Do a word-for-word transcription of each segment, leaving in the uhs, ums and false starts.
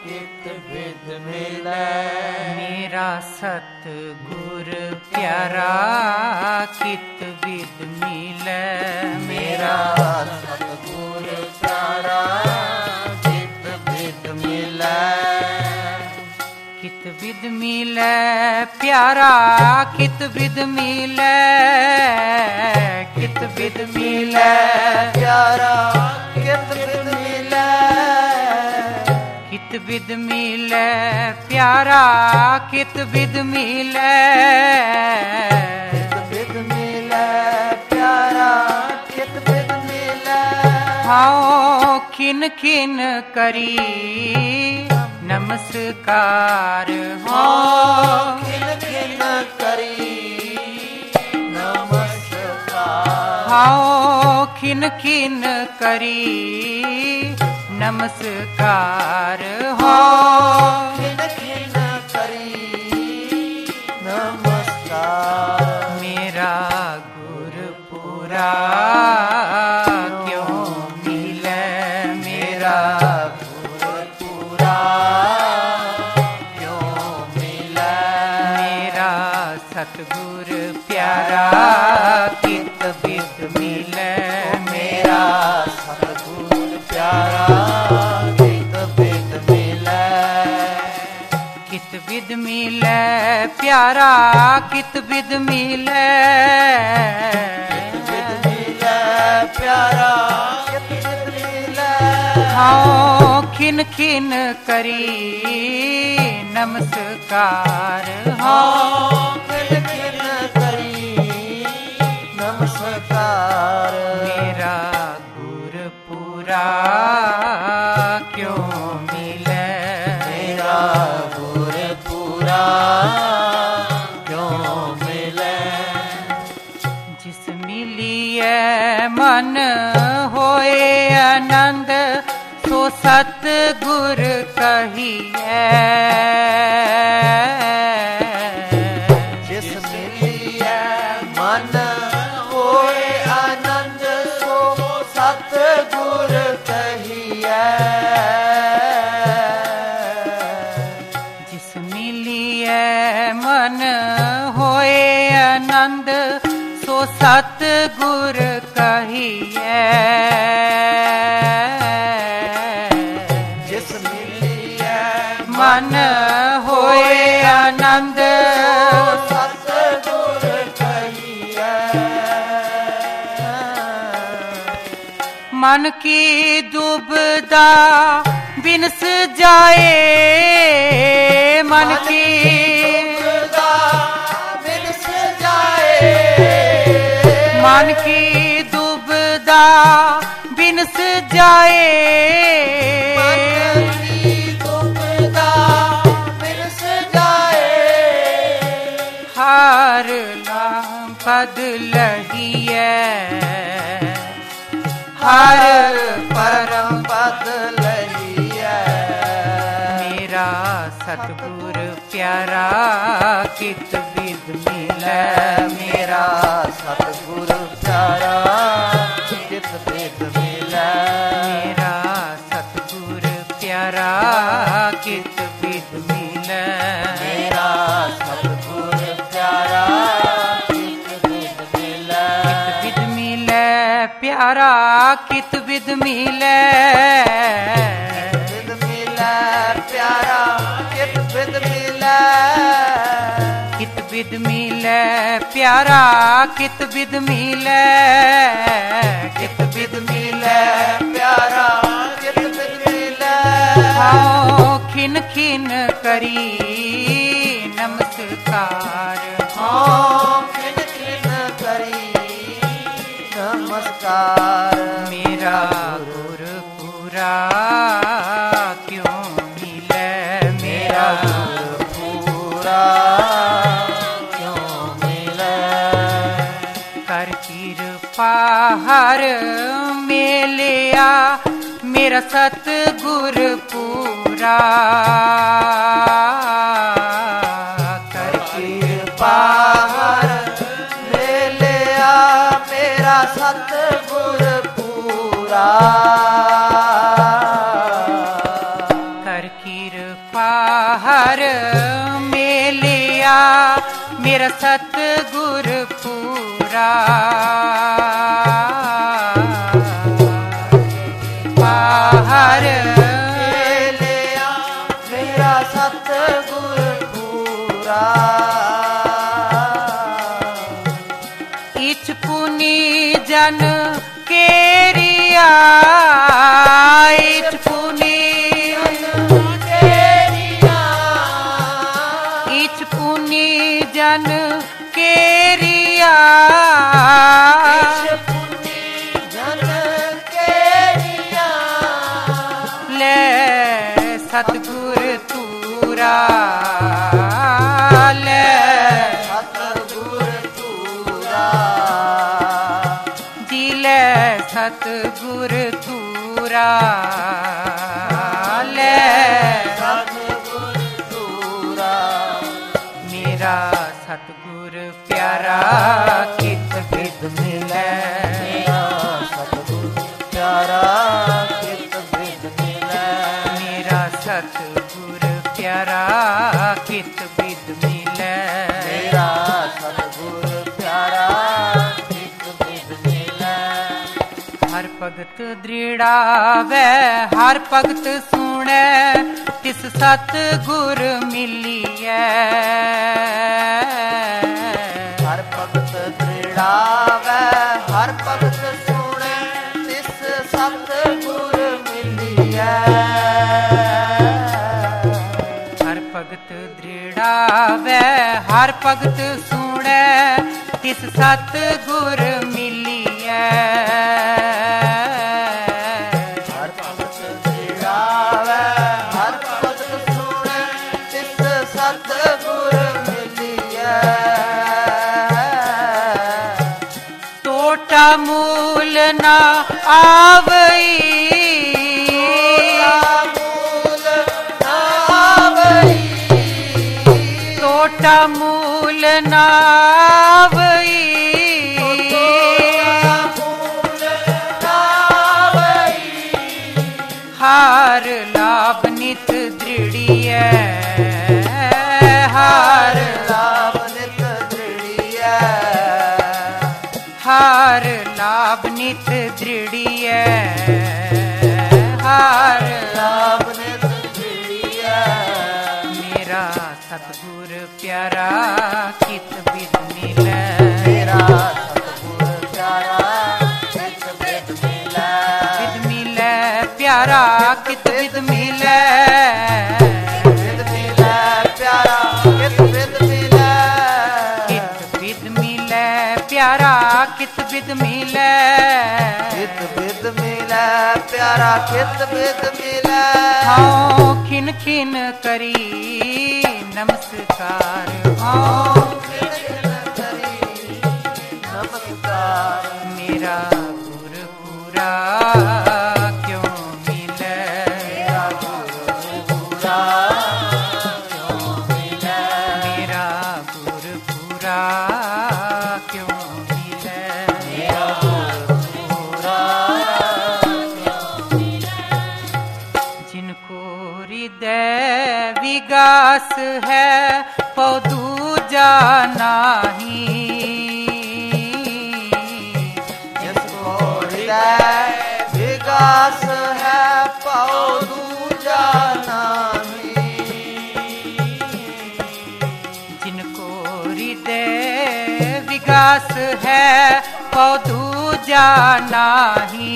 ਕਿਤ ਬਿਦ ਮਿਲੈ। ਮੇਰਾ ਸਤਿਗੁਰ ਪਿਆਰਾ ਕਿਤ ਬਿਦ ਮਿਲੈ। ਮੇਰਾ ਸਤਿਗੁਰ ਪਿਆਰਾ ਕਿਤ ਬਿਦ ਮਿਲੈ। ਕਿਤ ਬਿਦ ਮਿਲੈ ਪਿਆਰਾ ਕਿਤ ਬਿਦ ਮਿਲੈ। ਕਿਤ ਬਿਦ ਮਿਲੈ ਪਿਆਰਾ ਕਿਤ ਬਿਦ ਮਿਲੈ। ਕਿਤ ਬਿਦ ਮਿਲੈ ਪਿਆਰਾ ਕਿਤ ਬਿਦ ਮਿਲੈ। ਕਿਤ ਬਿਦ ਮਿਲੈ ਪਿਆਰਾ ਕਿਤ ਬਿਦ ਮਿਲੈ। ਹਾਓ ਖਿਨ ਖਿਨ ਕਰੀ ਨਮਸਕਾਰ। ਹਾਂ ਖਿਨ ਖਿਨ ਕਰੀ ਨਮਸਕਾਰ। ਹਾਓ ਖਿਨ ਖਿਨ ਕਰੀ ਨਮਸਕਾਰ। ਹੋ ਖਿਨ ਖਿਨ ਕਰੀ ਨਮਸਕਾਰ। ਮੇਰਾ ਗੁਰਪੁਰਾ ਕਿਉਂ ਮਿਲੈ। ਮੇਰਾ ਗੁਰਪੁਰਾ ਕਿਉਂ ਮਿਲੈ। ਮੇਰਾ ਸਤਿਗੁਰ ਪਿਆਰਾ ਕਿਤ ਬਿਦ ਮਿਲੈ। ਮੇਰਾ ਸਤਿਗੁਰ ਪਿਆਰਾ ਕਿਤ ਬਿਦ ਮਿਲੈ। ਕਿਤ ਬਿਦ ਮਿਲੈ ਪਿਆਰਾ ਕਿਤ ਬਿਦ ਮਿਲੈ। ਬਿਦ ਮਿਲੈ ਪਿਆਰਾ ਕਿਤ ਬਿਦ ਮਿਲੈ। ਹਾਓ ਖਿਨ ਖਿਨ ਕਰੀ ਨਮਸਕਾਰ। ਹਾਂ ਖਿਨ ਖਿਨ ਕਰੀ ਨਮਸਕਾਰ। ਮੇਰਾ ਗੁਰਪੁਰਾ ਕਿਉਂ ਮਿਲੈ। ਮੇਰਾ ਗੁਰਪੁਰਾ ਕਿਉਂ ਮਿਲੈ। ਜਿਸ ਮਿਲੀਐ ਮਨ ਹੋਏ ਆਨੰਦ ਸੋ ਸਤਿਗੁਰ ਕਹੀਐ। ਜਿਸ ਮਿਲੀਐ ਮਨ ਹੋਏ ਆਨੰਦ ਸੋ ਸਤਿਗੁਰ ਕਹੀਐ। ਜਿਸ ਮਿਲੀਐ ਮਨ ਹੋਏ ਆਨੰਦ ਸੋ ਸਤਿਗੁਰ ਕਹੀਐ। ਜਿਸ ਮਿਲੀਐ ਮਨ ਹੋਏ ਆਨੰਦ ਸਤਿਗੁਰ ਕਹੀਐ। ਮਨ ਕੀ ਦੁਬਦਾ ਬਿਨਸ ਜਾਏ। ਮਨ ਕੀ ਦੁਬਦਾ ਬਿਨਸ ਜਾਏ। ਮਨ ਕੀ ਦੁਬਦਾ ਬਿਨਸ ਜਾਏ। ਮਨ ਕੀ ਦੁਬਦਾ ਬਿਨਸ ਜਾਏ। ਹਾਰ ਨਾਮ ਪਦ ਲਹੀਐ। ਹਰ ਪਰਮ ਪਦ ਲਈਐ। ਮੇਰਾ ਸਤਿਗੁਰ ਪਿਆਰਾ ਕਿਤ ਬਿਦ ਮਿਲੈ। ਮੇਰਾ ਸਤਿਗੁਰ ਪਿਆਰਾ ਕਿਤ ਬਿਦ ਮਿਲੈ। ਮੇਰਾ ਸਤਿਗੁਰ ਪਿਆਰਾ ਕਿਤ ਬਿਦ ਮਿਲੈ। ਮੇਰਾ ਸਤਿਗੁਰ ਪਿਆਰਾ ਕਿਤ ਬਿਦ ਮਿਲੈ। ਕਿਤ ਬਿਦ ਮਿਲੈ ਪਿਆਰਾ ਕਿਤ ਬਿਦ ਮਿਲੈ। ਬਿਦ ਮਿਲੈ ਪਿਆਰਾ ਕਿਤ ਬਿਦ ਮਿਲੈ। ਕਿਤ ਬਿਦ ਮਿਲੈ ਪਿਆਰਾ ਕਿਤ ਬਿਦ ਮਿਲੈ। ਕਿਤ ਬਿਦ ਮਿਲੈ ਪਿਆਰਾ ਕਿਤ ਬਿਦ ਮਿਲੈ। ਹਾਓ ਖਿਨ ਖਿਨ ਕਰੀ ਨਮਸਕਾਰ। ਹਾਂ ਖਿਨ ਖਿਨ ਕਰੀ ਨਮਸਕਾਰ। ਮੇਰਾ ਗੁਰਪੁਰਾ ਕਿਉਂ ਮਿਲੈ। ਮੇਰਾ ਗੁਰਪੁਰਾ ਕਿਉਂ ਮਿਲੈ। ਕਰ ਕਿਰਪਾ ਹਰ ਮੇਲਿਆ ਮੇਰਾ ਸਤਿਗੁਰ ਪੂਰਾ। ਕਰ ਕਿਰਪਾ ਹਰ ਮੇਲਿਆ ਮੇਰਾ ਸਤਿਗੁਰ ਪੂਰਾ। ਕਰ ਕੀਰ ਪਿਆਰਾ ਮੇਰਾ ਸਤਿਗੁਰ ਪੂਰਾ ਬਾਹਰ ਲਿਆ ਮੇਰਾ ਸਤਿਗੁਰ ਪੂਰਾ ਇਚ ਪੁਨੀ ਜਨ ਕੇਰੀਆ ਇਚ ਪੁਨੀ ਇਚ ਪੁਨੀ ਜਨ ਕੇਰੀਆ ਜਨ ਕੇਰੀਆ ਲੈ ਸਤਿਗੁਰ ਤੂਰਾ ਲੈ ਸਤਿਗੁਰ ਤੂਰਾ ਜੀ ਲੈ ਸਤਿਗੁਰ ਤੂਰਾ ਲੈ ਸਤਿਗੁਰ ਤੂਰਾ ਮੇਰਾ ਸਤਿਗੁਰ ਪਿਆਰਾ ਕਿਤ ਬਿਦ ਮਿਲੈ ਮੇਰਾ ਸਤਿਗੁਰ ਪਿਆਰਾ ਕਿਤ ਬਿਦ ਮਿਲੈ ਮੇਰਾ ਸਤਿਗੁਰ ਪਿਆਰਾ ਕਿਤ ਬਿਦ ਮਿਲੈ ਮੇਰਾ ਸਤਿਗੁਰ ਪਿਆਰਾ ਕਿਤ ਬਿਦ ਮਿਲੈ ਹਰ ਭਗਤ ਦ੍ਰਿੜਾਵੈ ਹਰ ਭਗਤ ਸੁਣੈ ਤਿਸ ਸਤਿਗੁਰ ਮਿਲੀਐ ਹਰ ਭਗਤ ਦ੍ਰਿੜਾਵੈ ਹਰ ਭਗਤ ਸੁਣੈ ਤਿਸ ਸਤਿਗੁਰ ਮਿਲੀਐ ਹਰ ਭਗਤ ਦ੍ਰਿੜਾਵੈ ਹਰ ਭਗਤ ਸੁਣੈ ਤਿਸ ਸਤਿਗੁਰ ਮਿਲੀਐ ਹਰ ਭਗਤ ਦ੍ਰਿੜਾਵੈ ਹਰ ਭਗਤ ਸੁਣੈ ਤਿਸ ਸਤਿਗੁਰ ਮਿਲੀਐ ਟੋਟਾ ਮੂਲ ਨਾ ਆਵਈ ਮੂਲ ਨਾਵਈ ਟੋਟਾ ਮੂਲ ਨਾ ਆਵਈ ਮੂਲ ਨਾਵਈ ਹਾਰ ਲਾਭ ਨਿਤ ਦ੍ਰਿੜੀਐ ਹਾਰ ਲਾਭ ਨਿਤ ਦ੍ਰਿੜੀਐ ਹਾਰ ਲਾਭ ਨਿਤ ਦ੍ਰਿੜੀਐ ਹਾਰ ਲਾਭ ਨਿਤ ਦ੍ਰਿੜੀਐ ਮੇਰਾ ਸਤਿਗੁਰ ਪਿਆਰਾ ਕਿਤ ਬਿਦ ਮਿਲੈ ਮੇਰਾ ਸਤਿਗੁਰ ਪਿਆਰਾ ਕਿਤ ਬਿਦ ਮਿਲੈ ਬਿਦ ਮਿਲੈ ਪਿਆਰਾ ਕਿਤ ਬਿਦ ਮਿਲੈ ਬਿਦ ਮਿਲੈ ਪਿਆਰਾ ਕਿਤ ਬਿਦ ਮਿਲੈ ਕਿਤ ਬਿਦ ਮਿਲੈ ਪਿਆਰਾ ਕਿਤ ਬਿਦ ਮਿਲੈ ਕਿਤ ਬਿਦ ਮਿਲੈ ਪਿਆਰਾ ਕਿਤ ਬਿਦ ਮਿਲੈ ਹਉ ਖਿਨ ਖਿਨ ਕਰੀ ਨਮਸਕਾਰ ਹਉ ਕਰੀ ਨਮਸਕਾਰ ਮੇਰਾ ਗੁਰ ਪੂਰਾ ਕਿਉ ਮਿਲੈ ਮੇਰਾ ਗੁਰ ਪੂਰਾ ਕਿਉ ਮਿਲੈ ਮੇਰਾ ਗੁਰ ਪੂਰਾ ਕਿਉ ਮਿਲੈ ਮੇਰਾ ਗੁਰ ਪੂਰਾ ਜਿਨ ਕੋ ਹਿਰਦੈ ਵਿਗਾਸ ਹੈ ਪਉ ਦੂਜਾ ਨਾਹੀ ਜਿਸ ਕੋ ਹਿਰਦੈ ਵਿਗਾਸ ਹੈ ਪਉ ਦੂਜਾ ਨਾਹੀ ਜਿਨ ਕੋ ਹਿਰਦੈ ਵਿਗਾਸ ਹੈ ਪਉ ਦੂਜਾ ਨਾਹੀ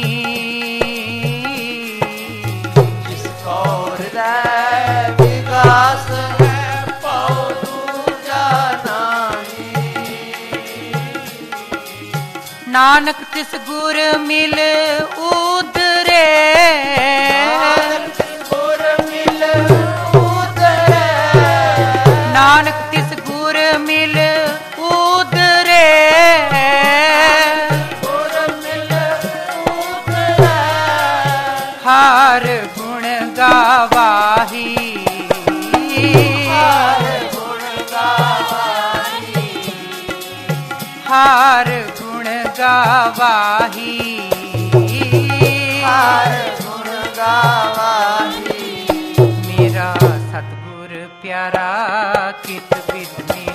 ਜਿਸ ਕੋ ਹਿਰਦੈ ਵਿਗਾਸ ਹੈ ਪਉ ਦੂਜਾ ਨਾਹੀ ਨਾਨਕ ਤਿਸ ਗੁਰ ਮਿਲ ਉਦਰੇ ਨਾਨਕ ਗੁਰ ਮਿਲ ਉਦਰੈ ਨਾਨਕ ਤਿਸ ਗੁਰ ਮਿਲ ਉਦਰੇ ਗੁਰ ਮਿਲ ਉਦਰੈ ਹਾਰ ਗੁਣ ਗਾਵਾਹੀ ਹਰ ਗੁਣ ਗਾਵਾਹੀ ਹਾਰ ਗੁਣ ਗਾਵਾਹੀ ਹਰ ਗੁਣ ਗਾਵਾਹੀ ਮੇਰਾ ਸਤਿਗੁਰ ਪਿਆਰਾ ਕਿਤ ਬਿਦ ਮਿਲੈ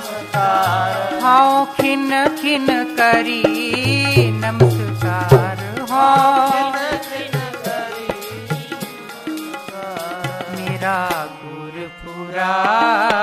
नमस्कार हाँ खिन खिन करी नमस्कार हाँ मेरा गुरपुरा